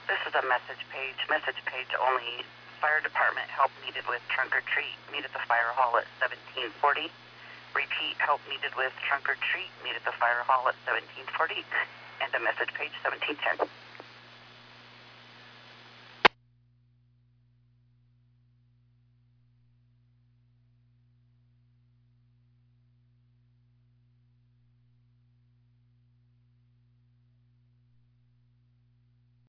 This is a message page. Message page only. Fire department help needed with trunk or treat. Meet at the fire hall at 1740. Repeat, help needed with trunk or treat. Meet at the fire hall at 1740. And a message page 1710.